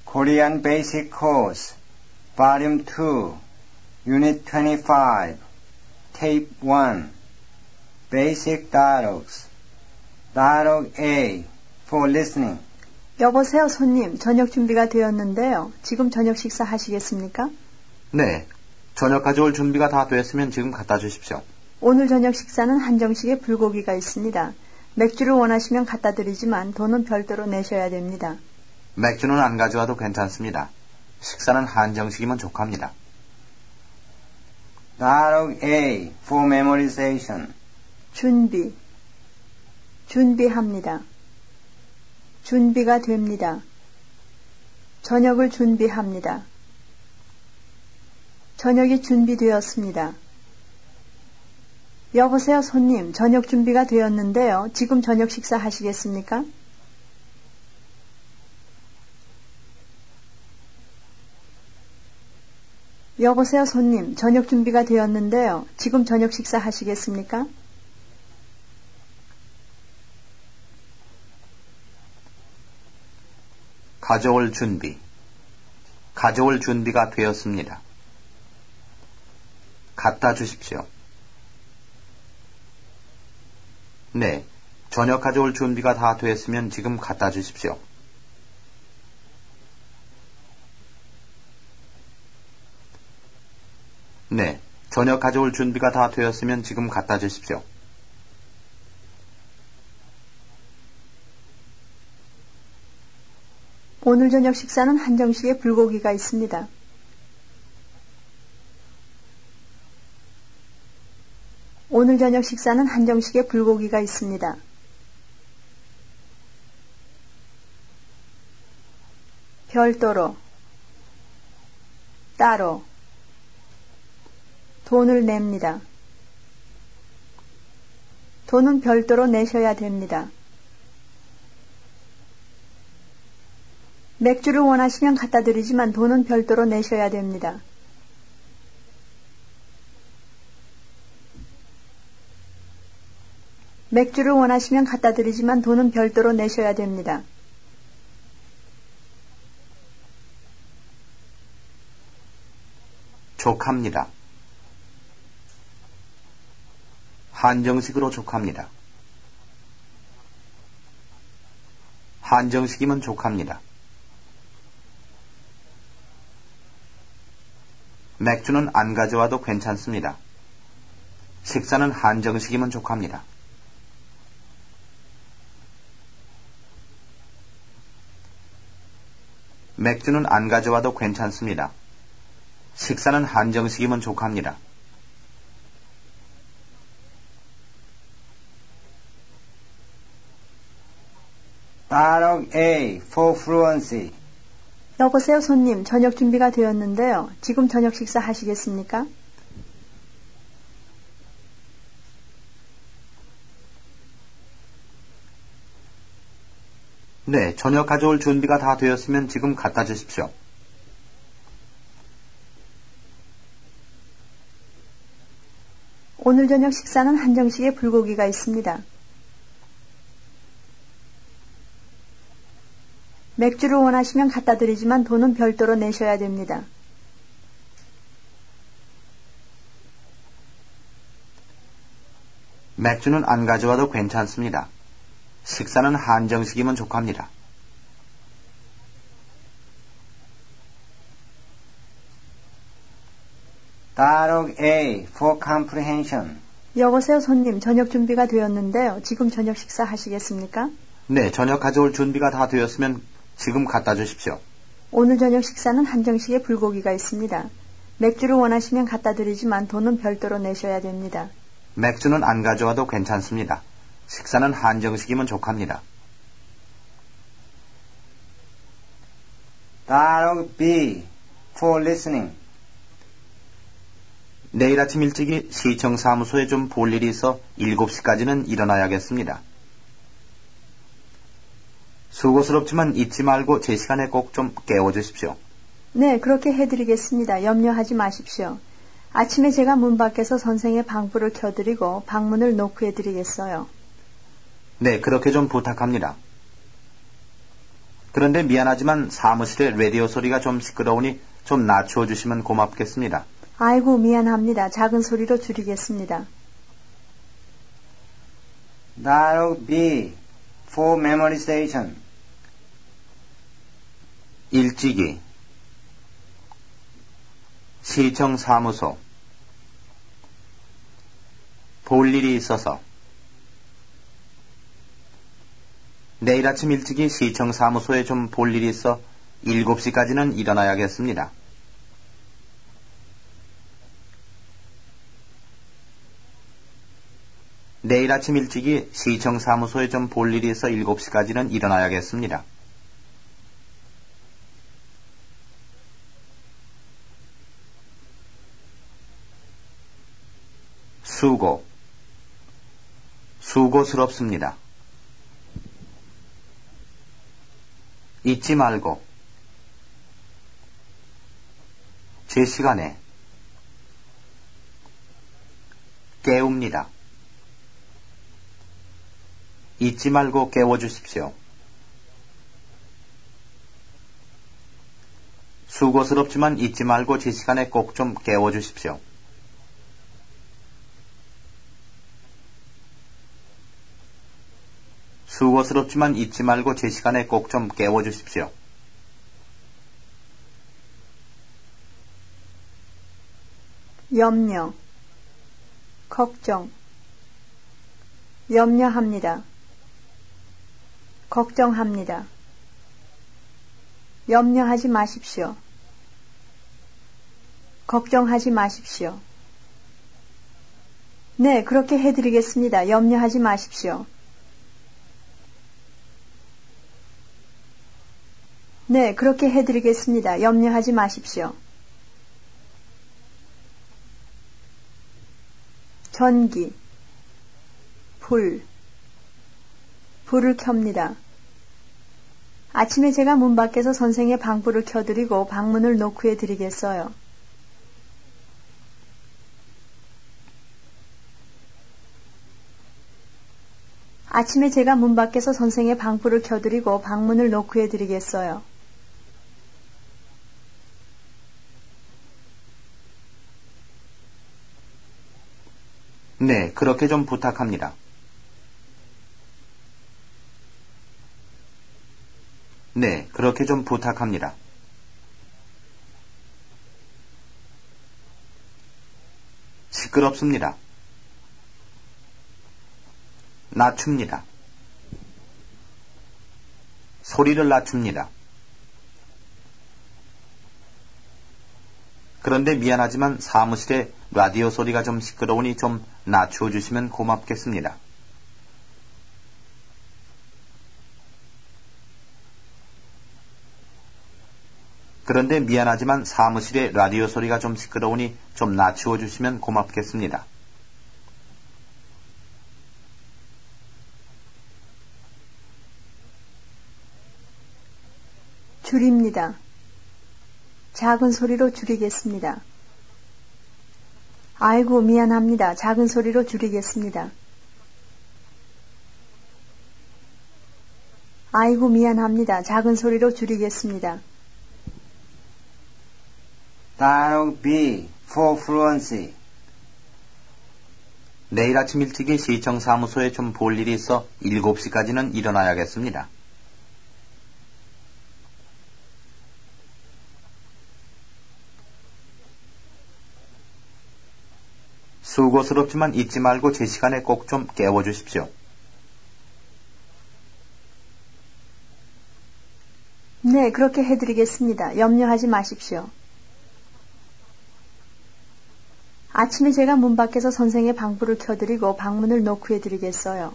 Korean Basic Course, Volume 2, Unit 25, Tape 1, Basic Dialogues. Dialogue A, for listening. 여보세요, 손님. 저녁 준비가 되었는데요. 지금 저녁 식사 하시겠습니까? 네. 저녁 가져올 준비가 다 됐으면 지금 갖다 주십시오. 오늘 저녁 식사는 한정식에 불고기가 있습니다. 맥주를 원하시면 갖다 드리지만 돈은 별도로 내셔야 됩니다. 맥주는 안 가져와도 괜찮습니다. 식사는 한정식이면 족합니다. Dialogue A, for memorization. 준비. 준비합니다. 준비가 됩니다. 저녁을 준비합니다. 저녁이 준비되었습니다. 여보세요, 손님. 저녁 준비가 되었는데요. 지금 저녁 식사 하시겠습니까? 여보세요, 손님. 저녁 준비가 되었는데요. 지금 저녁 식사 하시겠습니까? 가져올 준비. 가져올 준비가 되었습니다. 갖다 주십시오. 네, 저녁 가져올 준비가 다 됐으면 지금 갖다 주십시오. 네, 저녁 가져올 준비가 다 되었으면 지금 갖다 주십시오. 오늘 저녁 식사는 한정식에 불고기가 있습니다. 오늘 저녁 식사는 한정식에 불고기가 있습니다. 별도로, 따로, 돈을 냅니다. 돈은 별도로 내셔야 됩니다. 맥주를 원하시면 갖다 드리지만 돈은 별도로 내셔야 됩니다. 맥주를 원하시면 갖다 드리지만 돈은 별도로 내셔야 됩니다. 족합니다. 한정식으로 족합니다. 한정식이면 족합니다. 맥주는 안 가져와도 괜찮습니다. 식사는 한정식이면 족합니다. 맥주는 안 가져와도 괜찮습니다. 식사는 한정식이면 족합니다. Dialogue A, for fluency. 여보세요, 손님. 저녁 준비가 되었는데요. 지금 저녁 식사 하시겠습니까? 네, 저녁 가져올 준비가 다 되었으면 지금 갖다 주십시오. 오늘 저녁 식사는 한정식에 불고기가 있습니다. 맥주를 원하시면 갖다 드리지만 돈은 별도로 내셔야 됩니다. 맥주는 안 가져와도 괜찮습니다. 식사는 한정식이면 족합니다. Dialogue A, for comprehension. 여보세요, 손님. 저녁 준비가 되었는데요. 지금 저녁 식사 하시겠습니까? 네, 저녁 가져올 준비가 다 되었으면 지금 갖다 주십시오. 오늘 저녁 식사는 한정식에 불고기가 있습니다. 맥주를 원하시면 갖다 드리지만 돈은 별도로 내셔야 됩니다. 맥주는 안 가져와도 괜찮습니다. 식사는 한정식이면 족합니다. Dialogue B, for listening. 내일 아침 일찍이 시청 사무소에 좀 볼 일이 있어 7시까지는 일어나야겠습니다. 수고스럽지만 잊지 말고 제 시간에 꼭 좀 깨워주십시오. 네, 그렇게 해드리겠습니다. 염려하지 마십시오. 아침에 제가 문 밖에서 선생의 방불을 켜드리고 방문을 노크해드리겠어요. 네, 그렇게 좀 부탁합니다. 그런데 미안하지만 사무실에 라디오 소리가 좀 시끄러우니 좀 낮추어 주시면 고맙겠습니다. 아이고, 미안합니다. 작은 소리로 줄이겠습니다. Dialogue B. For memorization. 일찍이 시청 사무소 볼 일이 있어서 내일 아침 일찍이 시청 사무소에 좀 볼 일이 있어 7시까지는 일어나야겠습니다. 내일 아침 일찍이 시청 사무소에 좀 볼 일이 있어 7시까지는 일어나야겠습니다. 수고스럽습니다. 잊지 말고 제 시간에 깨웁니다. 잊지 말고 깨워주십시오. 수고스럽지만 잊지 말고 제 시간에 꼭 좀 깨워주십시오. 수고스럽지만 잊지 말고 제 시간에 꼭 좀 깨워주십시오. 염려, 걱정, 염려합니다. 걱정합니다. 염려하지 마십시오. 걱정하지 마십시오. 네, 그렇게 해드리겠습니다. 염려하지 마십시오. 네, 그렇게 해드리겠습니다. 염려하지 마십시오. 전기, 불을 켭니다. 아침에 제가 문 밖에서 선생의 방불을 켜드리고 방문을 노크해 드리겠어요. 아침에 제가 문 밖에서 선생의 방불을 켜드리고 방문을 노크해 드리겠어요. 네, 그렇게 좀 부탁합니다. 네, 그렇게 좀 부탁합니다. 시끄럽습니다. 낮춥니다. 소리를 낮춥니다. 그런데 미안하지만 사무실에 라디오 소리가 좀 시끄러우니 좀 낮추어 주시면 고맙겠습니다. 그런데 미안하지만 사무실에 라디오 소리가 좀 시끄러우니 좀 낮추어 주시면 고맙겠습니다. 줄입니다. 작은 소리로 줄이겠습니다. 아이고, 미안합니다. 작은 소리로 줄이겠습니다. 아이고, 미안합니다. 작은 소리로 줄이겠습니다. Dialogue B. For fluency. 내일 아침 일찍이 시청 사무소에 좀 볼 일이 있어 7시까지는 일어나야겠습니다. 수고스럽지만 잊지 말고 제 시간에 꼭 좀 깨워주십시오. 네, 그렇게 해드리겠습니다. 염려하지 마십시오. 아침에 제가 문 밖에서 선생의 방불을 켜드리고 방문을 노크해 드리겠어요.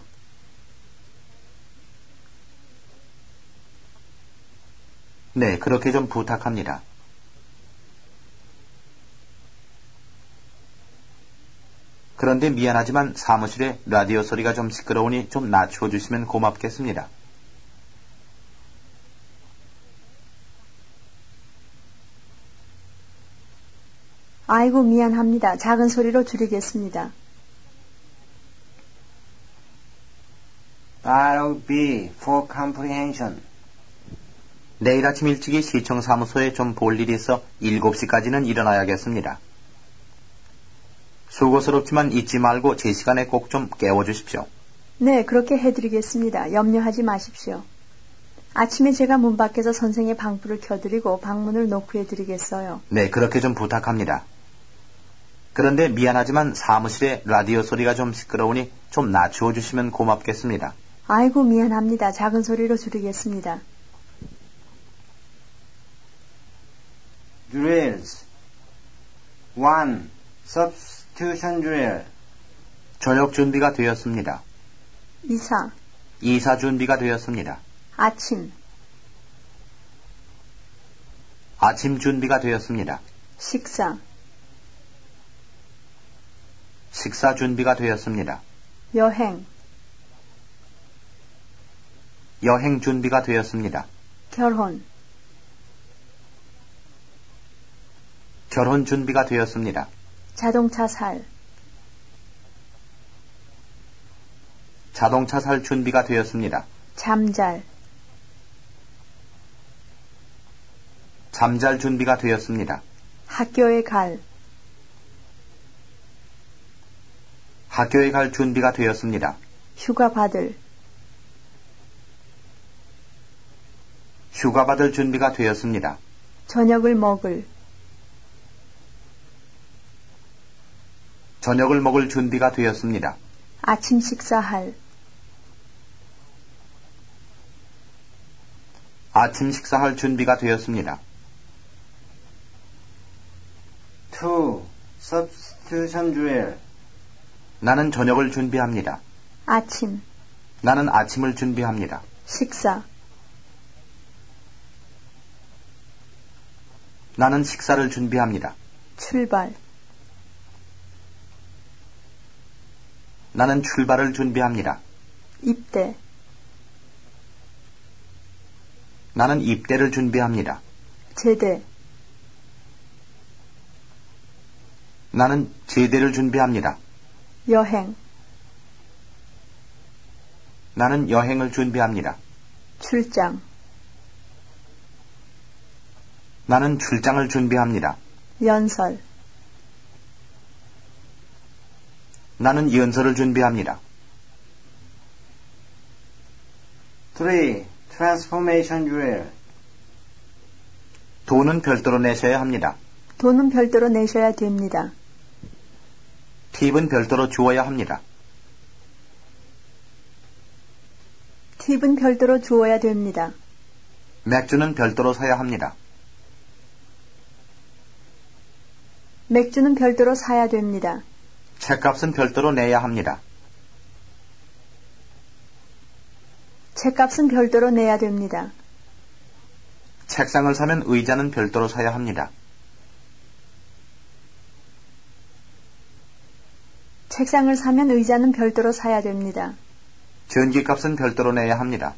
네, 그렇게 좀 부탁합니다. 그런데 미안하지만 사무실에 라디오 소리가 좀 시끄러우니 좀 낮추어 주시면 고맙겠습니다. 아이고, 미안합니다. 작은 소리로 줄이겠습니다. Dialogue B. For comprehension. 내일 아침 일찍이 시청 사무소에 좀 볼 일이 있어 7시까지는 일어나야겠습니다. 수고스럽지만 잊지 말고 제 시간에 꼭 좀 깨워주십시오. 네, 그렇게 해드리겠습니다. 염려하지 마십시오. 아침에 제가 문 밖에서 선생의 방불을 켜드리고 방문을 노크해드리겠어요. 네, 그렇게 좀 부탁합니다. 그런데 미안하지만 사무실에 라디오 소리가 좀 시끄러우니 좀 낮추어 주시면 고맙겠습니다. 아이고 미안합니다. 작은 소리로 줄이겠습니다. Drills 1. Substitution drill 저녁 준비가 되었습니다. 이사 준비가 되었습니다. 아침 준비가 되었습니다. 식사 준비가 되었습니다. 여행 준비가 되었습니다. 결혼 준비가 되었습니다. 자동차 살 준비가 되었습니다. 잠잘 준비가 되었습니다. 학교에 갈 준비가 되었습니다. 휴가 받을 준비가 되었습니다. 저녁을 먹을 준비가 되었습니다. 아침 식사할 준비가 되었습니다. 2. Substitution drill 나는 저녁을 준비합니다. 아침 나는 아침을 준비합니다. 식사 나는 식사를 준비합니다. 출발 나는 출발을 준비합니다. 입대 나는 입대를 준비합니다. 제대 나는 제대를 준비합니다. 여행 나는 여행을 준비합니다. 출장 나는 출장을 준비합니다. 연설 나는 연설을 준비합니다. 3. Transformation drill 돈은 별도로 내셔야 합니다. 돈은 별도로 내셔야 됩니다. 팁은 별도로 주어야 합니다. 팁은 별도로 주어야 됩니다. 맥주는 별도로 사야 합니다. 맥주는 별도로 사야 됩니다. 책값은 별도로 내야 합니다. 책값은 별도로 내야 됩니다. 책상을 사면 의자는 별도로 사야 합니다. 책상을 사면 의자는 별도로 사야 됩니다. 전기값은 별도로 내야 합니다.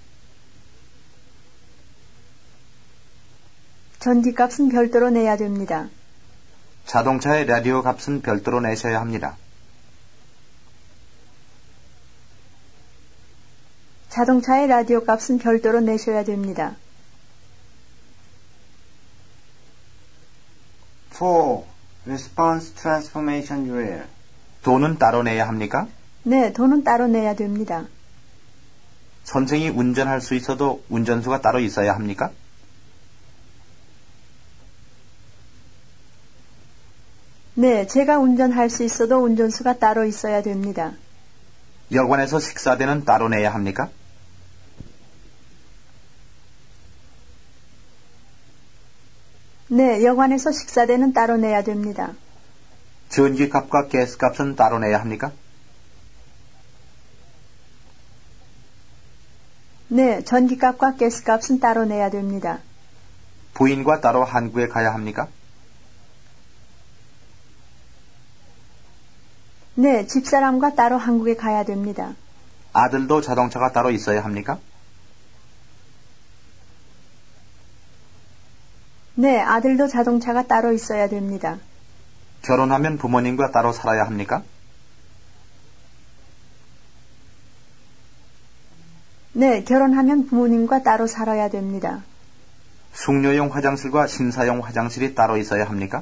전기값은 별도로 내야 됩니다. 자동차의 라디오 값은 별도로 내셔야 합니다. 자동차의 라디오 값은 별도로 내셔야 됩니다. 4. Response transformation drill 돈은 따로 내야 합니까? 네, 돈은 따로 내야 됩니다. 선생이 운전할 수 있어도 운전수가 따로 있어야 합니까? 네, 제가 운전할 수 있어도 운전수가 따로 있어야 됩니다. 여관에서 식사대는 따로 내야 합니까? 네, 여관에서 식사대는 따로 내야 됩니다. 전기값과 가스값은 따로 내야 합니까? 네, 전기값과 가스값은 따로 내야 됩니다. 부인과 따로 한국에 가야 합니까? 네, 집사람과 따로 한국에 가야 됩니다. 아들도 자동차가 따로 있어야 합니까? 네, 아들도 자동차가 따로 있어야 됩니다. 결혼하면 부모님과 따로 살아야 합니까? 네, 결혼하면 부모님과 따로 살아야 됩니다. 숙녀용 화장실과 신사용 화장실이 따로 있어야 합니까?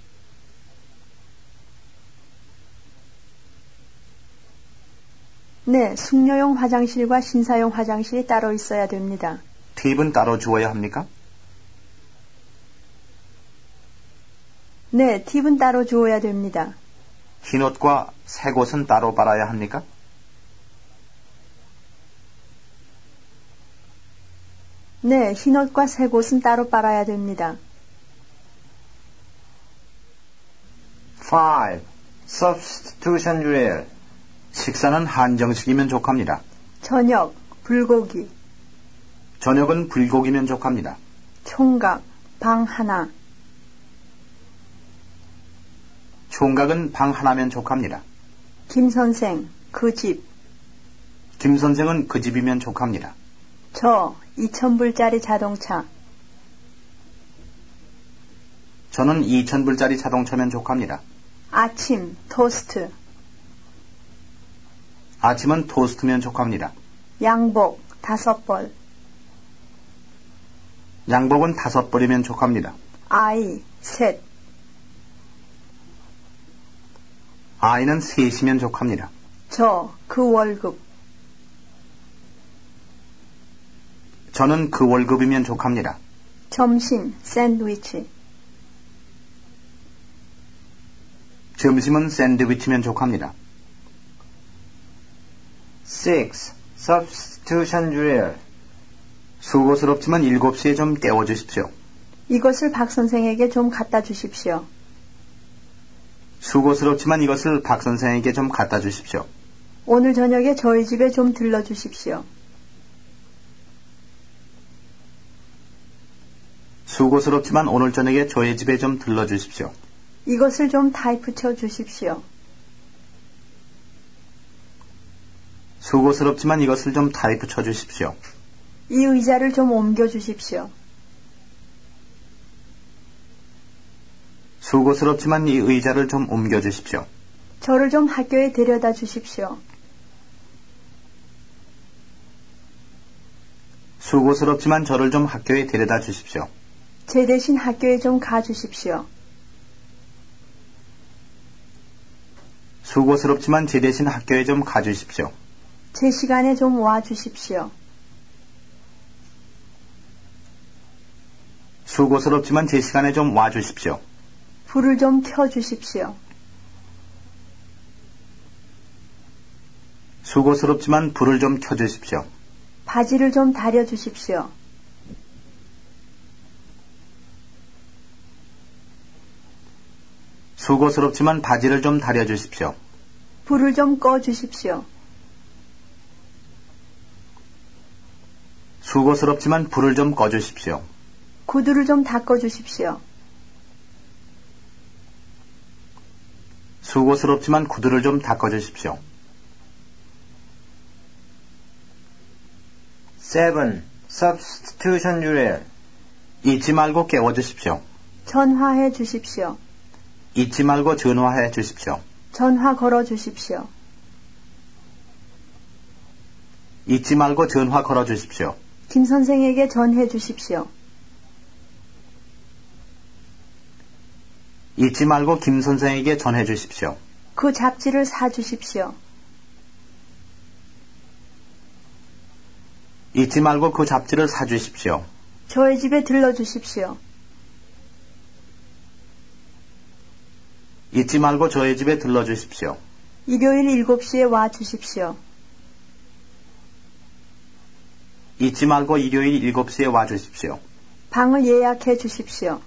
네, 숙녀용 화장실과 신사용 화장실이 따로 있어야 됩니다. 팁은 따로 주어야 합니까? 네, 팁은 따로 주어야 됩니다. 흰옷과 새옷은 따로 빨아야 합니까? 네, 흰옷과 새옷은 따로 빨아야 됩니다. 5. Substitution drill. 식사는 한정식이면 족합니다. 저녁, 불고기, 저녁은 불고기면 족합니다. 총각, 방 하나, 총각은 방 하나면 족합니다. 김 선생, 그 집, 김 선생은 그 집이면 족합니다. 저, 2,000불짜리 자동차, 저는 2,000불짜리 자동차면 족합니다. 아침, 토스트, 아침은 토스트면 족합니다. 양복, 5벌, 양복은 5벌이면 족합니다. 아이, 셋, 아이는 3이면 족합니다. 저, 그 월급, 저는 그 월급이면 족합니다. 점심, 샌드위치, 점심은 샌드위치면 족합니다. 6. Substitution drill. 수고스럽지만 7시에 좀 깨워주십시오. 이것을 박 선생에게 좀 갖다 주십시오. 수고스럽지만 이것을 박 선생에게 좀 갖다 주십시오. 오늘 저녁에 저희 집에 좀 들러 주십시오. 수고스럽지만 오늘 저녁에 저희 집에 좀 들러주십시오. 이것을 좀 타이프 쳐 주십시오. 수고스럽지만 이것을 좀 타이프 쳐주십시오. 이 의자를 좀 옮겨 주십시오. 수고스럽지만 이 의자를 좀 옮겨주십시오. 저를 좀 학교에 데려다 주십시오. 수고스럽지만 저를 좀 학교에 데려다 주십시오. 제 대신 학교에 좀 가 주십시오. 수고스럽지만 제 대신 학교에 좀 가주십시오. 제 시간에 좀 와 주십시오. 수고스럽지만 제 시간에 좀 와주십시오. 불을 좀 켜 주십시오. 수고스럽지만 불을 좀 켜주십시오. 바지를 좀 다려 주십시오. 수고스럽지만 바지를 좀 다려주십시오. 불을 좀 꺼 주십시오. 수고스럽지만 불을 좀 꺼주십시오. 구두를 좀 닦아 주십시오. 수고스럽지만 구두를 좀 닦아주십시오. 7. Substitution drill. 잊지 말고 깨워주십시오. 전화해 주십시오. 잊지 말고 전화해 주십시오. 전화 걸어 주십시오. 잊지 말고 전화 걸어 주십시오. 김 선생에게 전해 주십시오. 잊지 말고 김 선생에게 전해 주십시오. 그 잡지를 사 주십시오. 잊지 말고 그 잡지를 사 주십시오. 저희 집에 들러 주십시오. 잊지 말고 저희 집에 들러 주십시오. 일요일 7시에 와 주십시오. 잊지 말고 일요일 7시에 와 주십시오. 방을 예약해 주십시오.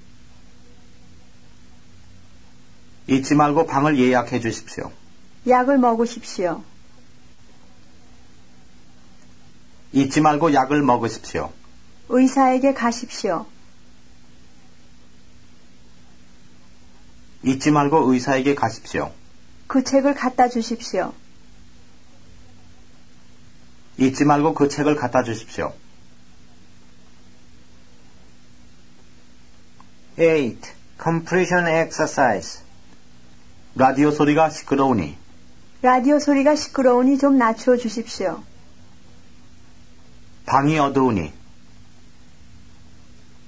잊지 말고 방을 예약해 주십시오. 약을 먹으십시오. 잊지 말고 약을 먹으십시오. 의사에게 가십시오. 잊지 말고 의사에게 가십시오. 그 책을 갖다 주십시오. 잊지 말고 그 책을 갖다 주십시오. 8. Compression exercise. 라디오 소리가 시끄러우니 라디오 소리가 시끄러우니 좀 낮추어 주십시오. 방이 어두우니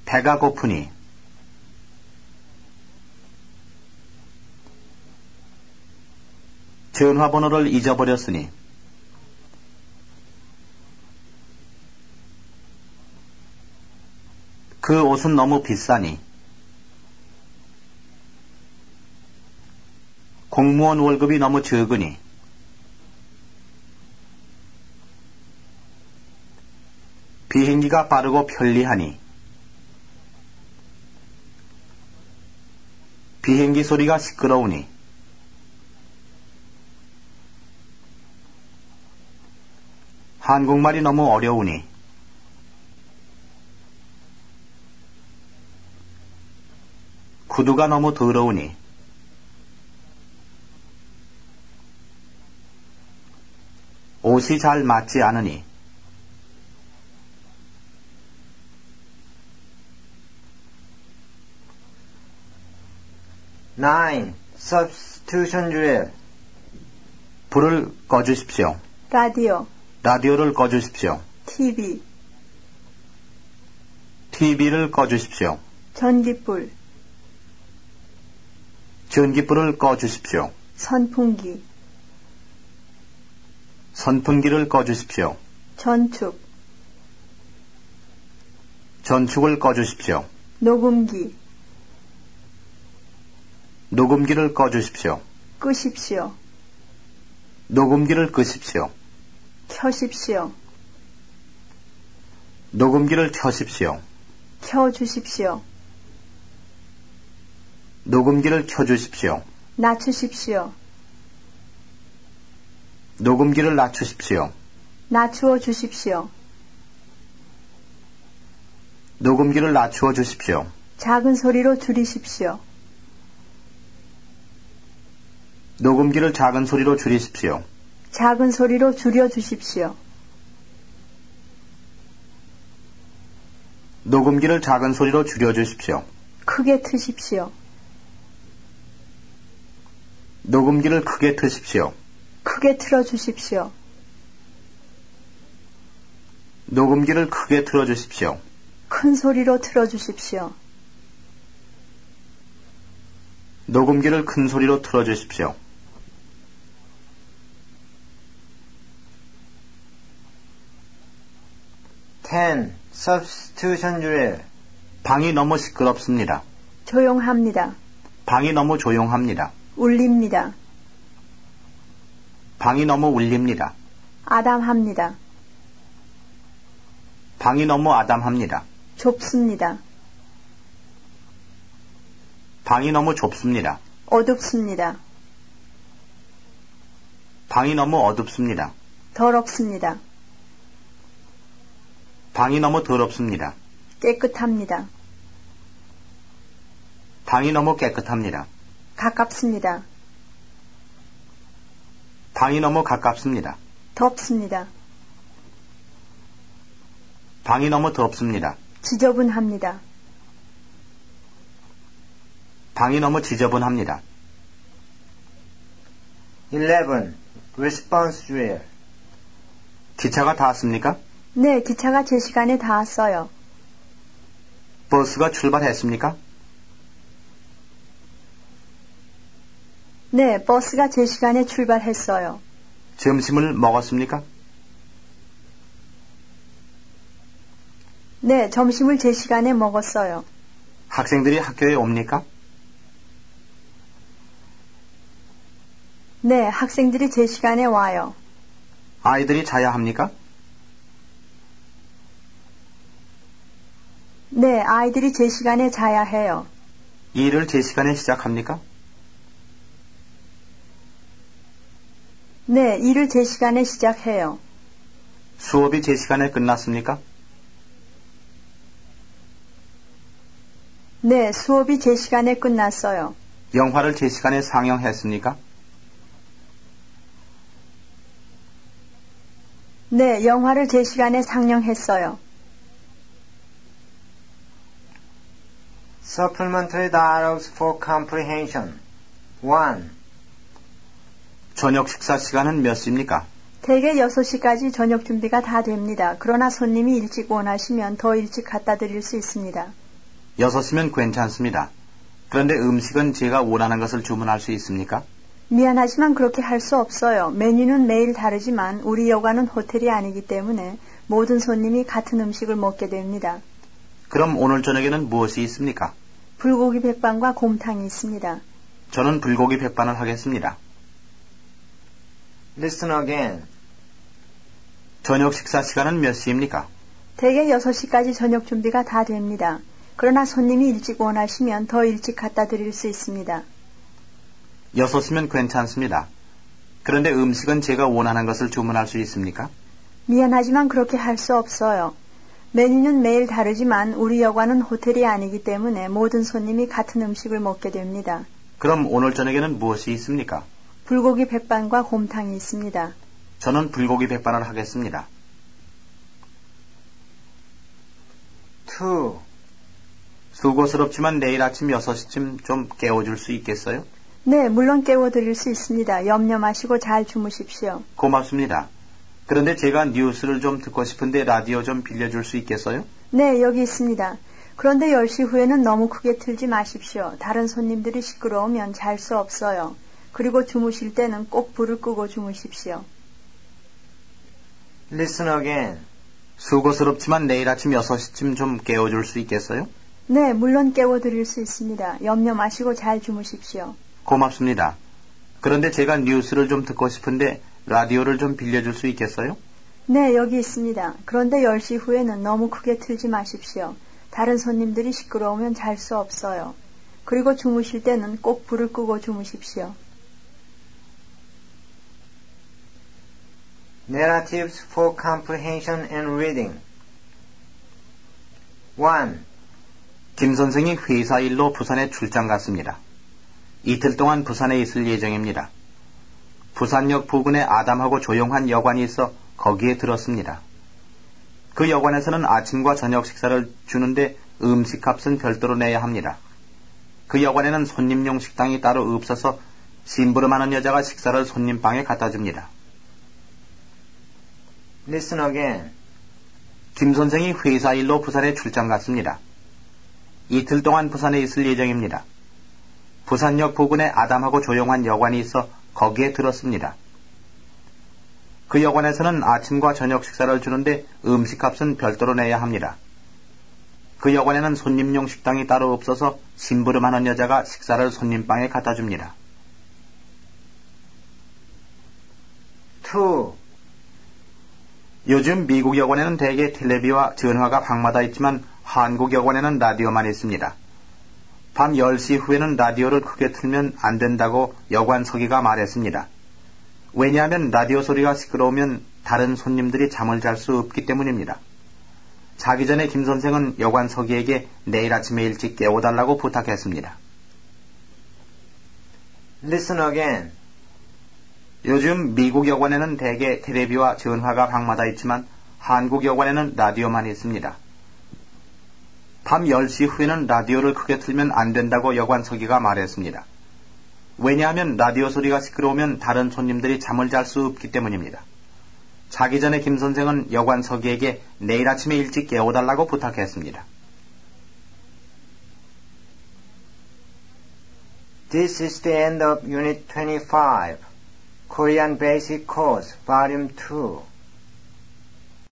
배가 고프니. 전화번호를 잊어버렸으니. 그 옷은 너무 비싸니. 공무원 월급이 너무 적으니. 비행기가 빠르고 편리하니. 비행기 소리가 시끄러우니. 한국말이 너무 어려우니. 구두가 너무 더러우니. 옷이 잘 맞지 않으니. Nine. Substitution drill. 불을 꺼주십시오. 라디오, 라디오를 꺼주십시오. TV, TV를 꺼주십시오. 전기불, 전기불을 꺼주십시오. 선풍기, 선풍기를 꺼주십시오. 전축, 전축을 꺼주십시오. 녹음기, 녹음기를 꺼주십시오. 끄십시오, 녹음기를 끄십시오. 켜십시오, 녹음기를 켜십시오. 켜주십시오, 녹음기를 켜주십시오. 낮추십시오, 녹음기를 낮추십시오. 낮추어 주십시오, 녹음기를 낮추어 주십시오. 작은 소리로 줄이십시오, 녹음기를 작은 소리로 줄이십시오. 작은 소리로 줄여주십시오, 녹음기를 작은 소리로 줄여주십시오. 크게 트십시오, 녹음기를 크게 트십시오. 크게 틀어주십시오, 녹음기를 크게 틀어주십시오. 큰 소리로 틀어주십시오, 녹음기를 큰 소리로 틀어주십시오. Ten. Substitution drill. 방이 너무 시끄럽습니다. 조용합니다, 방이 너무 조용합니다. 울립니다, 방이 너무 울립니다. 아담합니다, 방이 너무 아담합니다. 좁습니다, 방이 너무 좁습니다. 어둡습니다, 방이 너무 어둡습니다. 더럽습니다, 방이 너무 더럽습니다. 깨끗합니다, 방이 너무 깨끗합니다. 가깝습니다, 방이 너무 가깝습니다. 덥습니다, 방이 너무 덥습니다. 지저분합니다, 방이 너무 지저분합니다. 11. Response drill. 기차가 다 왔습니까? 네, 기차가 제 시간에 다 왔어요. 버스가 출발했습니까? 네, 버스가 제 시간에 출발했어요. 점심을 먹었습니까? 네, 점심을 제 시간에 먹었어요. 학생들이 학교에 옵니까? 네, 학생들이 제 시간에 와요. 아이들이 자야 합니까? 네, 아이들이 제 시간에 자야 해요. 일을 제 시간에 시작합니까? 네, 일을 제 시간에 시작해요. 수업이 제 시간에 끝났습니까? 네, 수업이 제 시간에 끝났어요. 영화를 제 시간에 상영했습니까? 네, 영화를 제 시간에 상영했어요. Supplementary dialogues for comprehension. 1. 저녁 식사 시간은 몇 시입니까? 대개 6시까지 저녁 준비가 다 됩니다. 그러나 손님이 일찍 원하시면 더 일찍 갖다 드릴 수 있습니다. 6시면 괜찮습니다. 그런데 음식은 제가 원하는 것을 주문할 수 있습니까? 미안하지만 그렇게 할 수 없어요. 메뉴는 매일 다르지만 우리 여관은 호텔이 아니기 때문에 모든 손님이 같은 음식을 먹게 됩니다. 그럼 오늘 저녁에는 무엇이 있습니까? 불고기 백반과 곰탕이 있습니다. 저는 불고기 백반을 하겠습니다. Listen again. 저녁 식사 시간은 몇 시입니까? 대개 6시까지 저녁 준비가 다 됩니다. 그러나 손님이 일찍 원하시면 더 일찍 갖다 드릴 수 있습니다. 6시면 괜찮습니다. 그런데 음식은 제가 원하는 것을 주문할 수 있습니까? 미안하지만 그렇게 할 수 없어요. 메뉴는 매일 다르지만 우리 여관은 호텔이 아니기 때문에 모든 손님이 같은 음식을 먹게 됩니다. 그럼 오늘 저녁에는 무엇이 있습니까? 불고기 백반과 곰탕이 있습니다. 저는 불고기 백반을 하겠습니다. 2. 수고스럽지만 내일 아침 6시쯤 좀 깨워줄 수 있겠어요? 네, 물론 깨워드릴 수 있습니다. 염려 마시고 잘 주무십시오. 고맙습니다. 그런데 제가 뉴스를 좀 듣고 싶은데 라디오 좀 빌려줄 수 있겠어요? 네, 여기 있습니다. 그런데 10시 후에는 너무 크게 틀지 마십시오. 다른 손님들이 시끄러우면 잘 수 없어요. 그리고 주무실 때는 꼭 불을 끄고 주무십시오. Listen again. 수고스럽지만 내일 아침 6시쯤 좀 깨워줄 수 있겠어요? 네, 물론 깨워드릴 수 있습니다. 염려 마시고 잘 주무십시오. 고맙습니다. 그런데 제가 뉴스를 좀 듣고 싶은데 라디오를 좀 빌려줄 수 있겠어요? 네, 여기 있습니다. 그런데 10시 후에는 너무 크게 틀지 마십시오. 다른 손님들이 시끄러우면 잘 수 없어요. 그리고 주무실 때는 꼭 불을 끄고 주무십시오. Narratives for comprehension and reading. 1. 김 선생이 회사 일로 부산에 출장 갔습니다. 이틀 동안 부산에 있을 예정입니다. 부산역 부근에 아담하고 조용한 여관이 있어 거기에 들었습니다. 그 여관에서는 아침과 저녁 식사를 주는데 음식값은 별도로 내야 합니다. 그 여관에는 손님용 식당이 따로 없어서 심부름하는 여자가 식사를 손님방에 갖다 줍니다. Listen again. 김 선생이 회사 일로 부산에 출장 갔습니다. 이틀 동안 부산에 있을 예정입니다. 부산역 부근에 아담하고 조용한 여관이 있어 거기에 들었습니다. 그 여관에서는 아침과 저녁 식사를 주는데 음식값은 별도로 내야 합니다. 그 여관에는 손님용 식당이 따로 없어서 심부름하는 여자가 식사를 손님방에 갖다 줍니다. 2. 요즘 미국 여관에는 대개 텔레비와 전화가 방마다 있지만 한국 여관에는 라디오만 있습니다. 밤 10시 후에는 라디오를 크게 틀면 안 된다고 여관 서기가 말했습니다. 왜냐하면 라디오 소리가 시끄러우면 다른 손님들이 잠을 잘 수 없기 때문입니다. 자기 전에 김 선생은 여관 서기에게 내일 아침에 일찍 깨워달라고 부탁했습니다. Listen again. 요즘 미국 여관에는 대개 텔레비와 전화가 방마다 있지만 한국 여관에는 라디오만 있습니다. 밤 10시 후에는 라디오를 크게 틀면 안 된다고 여관 서기가 말했습니다. 왜냐하면 라디오 소리가 시끄러우면 다른 손님들이 잠을 잘 수 없기 때문입니다. 자기 전에 김 선생은 여관 서기에게 내일 아침에 일찍 깨워달라고 부탁했습니다. This is the end of Unit 25, Korean Basic Course, Volume 2.